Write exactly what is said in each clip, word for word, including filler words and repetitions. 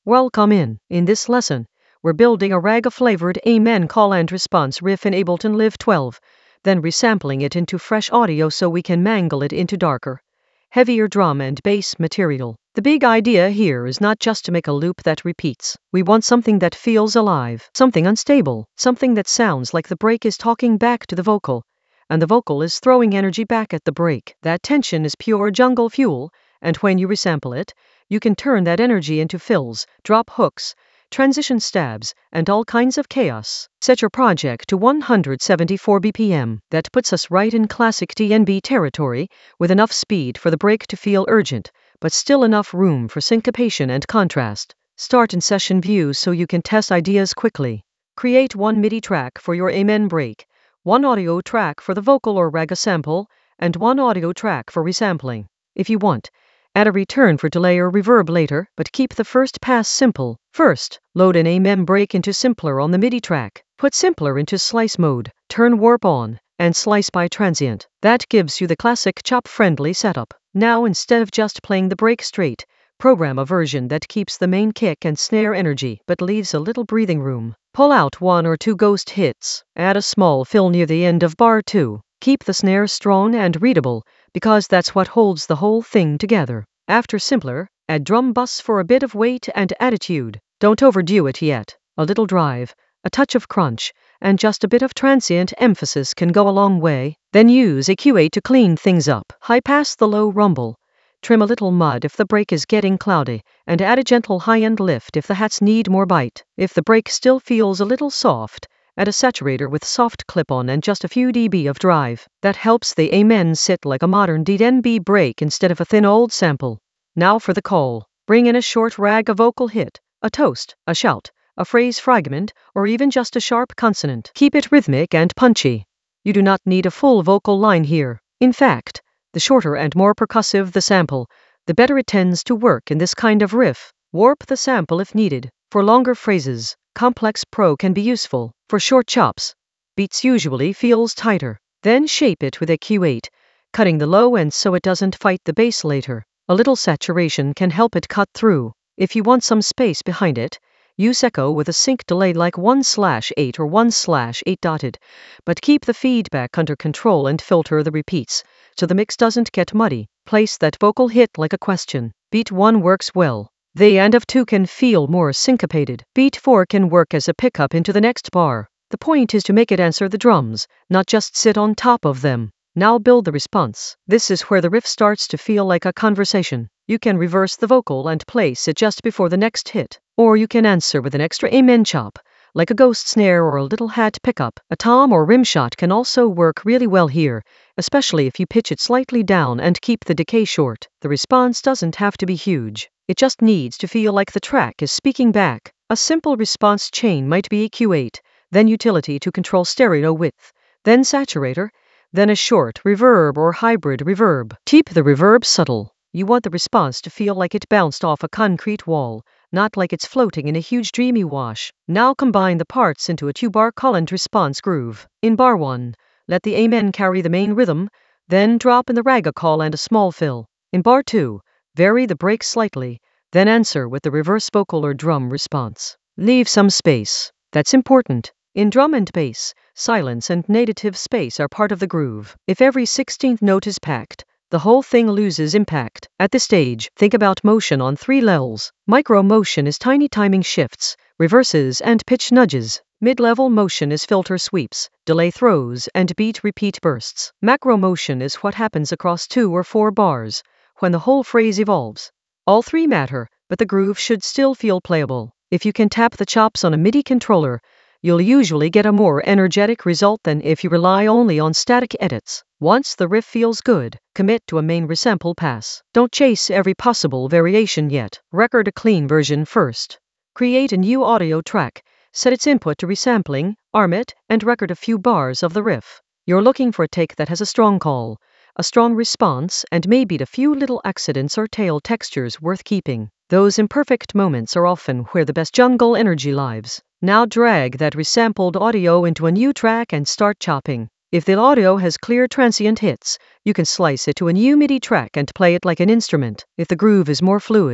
Welcome in. In this lesson, we're building a raga-flavored Amen call and response riff in Ableton Live twelve, then resampling it into fresh audio so we can mangle it into darker, heavier drum and bass material. The big idea here is not just to make a loop that repeats. We want something that feels alive, something unstable, something that sounds like the break is talking back to the vocal, and the vocal is throwing energy back at the break. That tension is pure jungle fuel, and when you resample it, you can turn that energy into fills, drop hooks, transition stabs, and all kinds of chaos. Set your project to one hundred seventy-four B P M. That puts us right in classic D N B territory, with enough speed for the break to feel urgent, but still enough room for syncopation and contrast. Start in session view so you can test ideas quickly. Create one MIDI track for your Amen break, one audio track for the vocal or raga sample, and one audio track for resampling. If you want, add a return for delay or reverb later, but keep the first pass simple. First, load an Amen break into Simpler on the MIDI track. Put Simpler into slice mode, turn warp on, and slice by transient. That gives you the classic chop-friendly setup. Now, instead of just playing the break straight, program a version that keeps the main kick and snare energy, but leaves a little breathing room. Pull out one or two ghost hits. Add a small fill near the end of bar two. Keep the snare strong and readable, because that's what holds the whole thing together. After Simpler, add drum bus for a bit of weight and attitude. Don't overdo it yet. A little drive, a touch of crunch, and just a bit of transient emphasis can go a long way. Then use E Q eight to clean things up. High pass the low rumble. Trim a little mud if the break is getting cloudy, and add a gentle high-end lift if the hats need more bite. If the break still feels a little soft, add a saturator with soft clip-on and just a few dB of drive. That helps the Amen sit like a modern D N B break instead of a thin old sample. Now for the call. Bring in a short rag, a vocal hit, a toast, a shout, a phrase fragment, or even just a sharp consonant. Keep it rhythmic and punchy. You do not need a full vocal line here. In fact, the shorter and more percussive the sample, the better it tends to work in this kind of riff. Warp the sample if needed. For longer phrases, complex pro can be useful. For short chops, beats usually feels tighter. Then shape it with E Q eight, cutting the low end so it doesn't fight the bass later. A little saturation can help it cut through. If you want some space behind it, use echo with a sync delay like one slash eight or one slash eight dotted, but keep the feedback under control and filter the repeats, so the mix doesn't get muddy. Place that vocal hit like a question. Beat one works well. The end of two can feel more syncopated. Beat four can work as a pickup into the next bar. The point is to make it answer the drums, not just sit on top of them. Now build the response. This is where the riff starts to feel like a conversation. You can reverse the vocal and place it just before the next hit, or you can answer with an extra Amen chop, like a ghost snare or a little hat pickup. A tom or rim shot can also work really well here, especially if you pitch it slightly down and keep the decay short. The response doesn't have to be huge. It just needs to feel like the track is speaking back. A simple response chain might be E Q eight, then utility to control stereo width, then saturator, then a short reverb or hybrid reverb. Keep the reverb subtle. You want the response to feel like it bounced off a concrete wall, not like it's floating in a huge dreamy wash. Now combine the parts into a two-bar call and response groove. In bar one, let the Amen carry the main rhythm, then drop in the raga call and a small fill. In bar two, vary the break slightly, then answer with the reverse vocal or drum response. Leave some space. That's important. In drum and bass, silence and native space are part of the groove. If every sixteenth note is packed, the whole thing loses impact. At this stage, think about motion on three levels. Micro motion is tiny timing shifts, reverses, and pitch nudges. Mid-level motion is filter sweeps, delay throws, and beat repeat bursts. Macro motion is what happens across two or four bars, when the whole phrase evolves. All three matter, but the groove should still feel playable. If you can tap the chops on a MIDI controller, you'll usually get a more energetic result than if you rely only on static edits. Once the riff feels good, commit to a main resample pass. Don't chase every possible variation yet. Record a clean version first. Create a new audio track, set its input to resampling, arm it, and record a few bars of the riff. You're looking for a take that has a strong call, a strong response, and maybe a few little accidents or tail textures worth keeping. Those imperfect moments are often where the best jungle energy lives. Now drag that resampled audio into a new track and start chopping. If the audio has clear transient hits, you can slice it to a new MIDI track and play it like an instrument. If the groove is more fluid,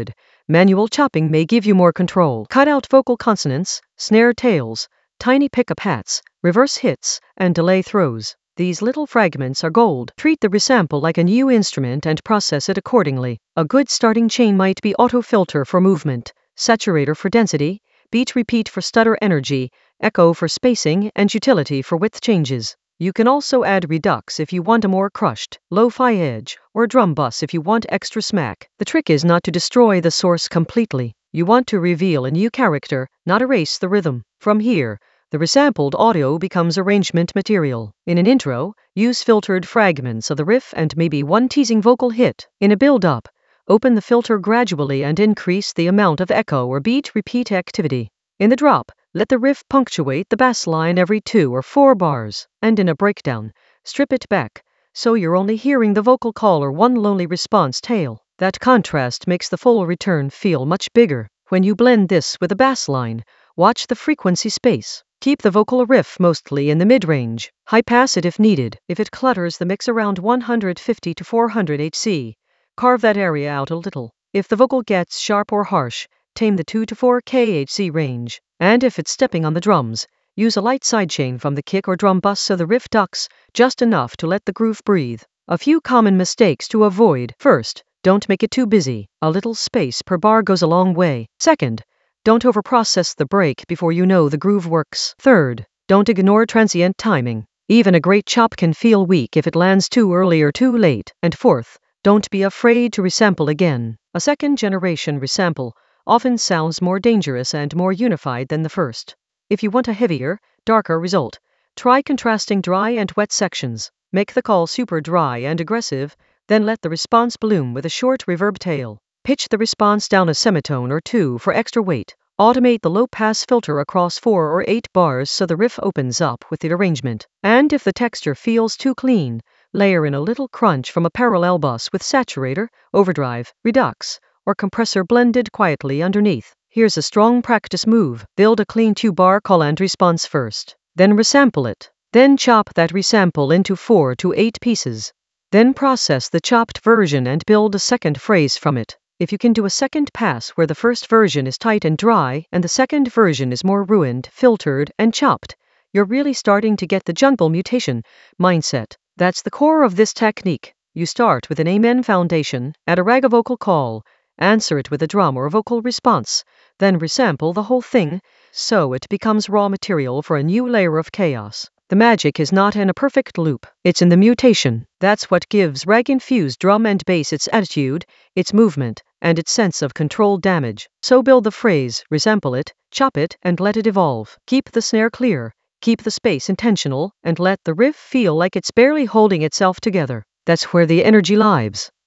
Manual chopping may give you more control. Cut out vocal consonants, snare tails, tiny pickup hats, reverse hits, and delay throws. These little fragments are gold. Treat the resample like a new instrument and process it accordingly. A good starting chain might be auto filter for movement, saturator for density, beat repeat for stutter energy, echo for spacing, and utility for width changes. You can also add redux if you want a more crushed, lo-fi edge, or drum bus if you want extra smack. The trick is not to destroy the source completely. You want to reveal a new character, not erase the rhythm. From here, the resampled audio becomes arrangement material. In an intro, use filtered fragments of the riff and maybe one teasing vocal hit. In a build-up, open the filter gradually and increase the amount of echo or beat repeat activity. In the drop, let the riff punctuate the bass line every two or four bars. And in a breakdown, strip it back, so you're only hearing the vocal call or one lonely response tail. That contrast makes the full return feel much bigger. When you blend this with a bass line, watch the frequency space. Keep the vocal riff mostly in the mid-range. High pass it if needed. If it clutters the mix around one fifty to four hundred hertz, carve that area out a little. If the vocal gets sharp or harsh, tame the two to four kilohertz range. And if it's stepping on the drums, use a light sidechain from the kick or drum bus so the riff ducks just enough to let the groove breathe. A few common mistakes to avoid. First, don't make it too busy. A little space per bar goes a long way. Second, don't overprocess the break before you know the groove works. Third, don't ignore transient timing. Even a great chop can feel weak if it lands too early or too late. And fourth, don't be afraid to resample again. A second generation resample often sounds more dangerous and more unified than the first. If you want a heavier, darker result, try contrasting dry and wet sections. Make the call super dry and aggressive, then let the response bloom with a short reverb tail. Pitch the response down a semitone or two for extra weight. Automate the low-pass filter across four or eight bars so the riff opens up with the arrangement. And if the texture feels too clean, layer in a little crunch from a parallel bus with saturator, overdrive, redux, or compressor blended quietly underneath. Here's a strong practice move. Build a clean two-bar call and response first. Then resample it. Then chop that resample into four to eight pieces. Then process the chopped version and build a second phrase from it. If you can do a second pass where the first version is tight and dry and the second version is more ruined, filtered, and chopped, you're really starting to get the jungle mutation mindset. That's the core of this technique. You start with an amen foundation, add a raga vocal call, answer it with a drum or a vocal response, then resample the whole thing, so it becomes raw material for a new layer of chaos. The magic is not in a perfect loop, it's in the mutation. That's what gives rag-infused drum and bass its attitude, its movement, and its sense of controlled damage. So build the phrase, resample it, chop it, and let it evolve. Keep the snare clear, keep the space intentional, and let the riff feel like it's barely holding itself together. That's where the energy lives.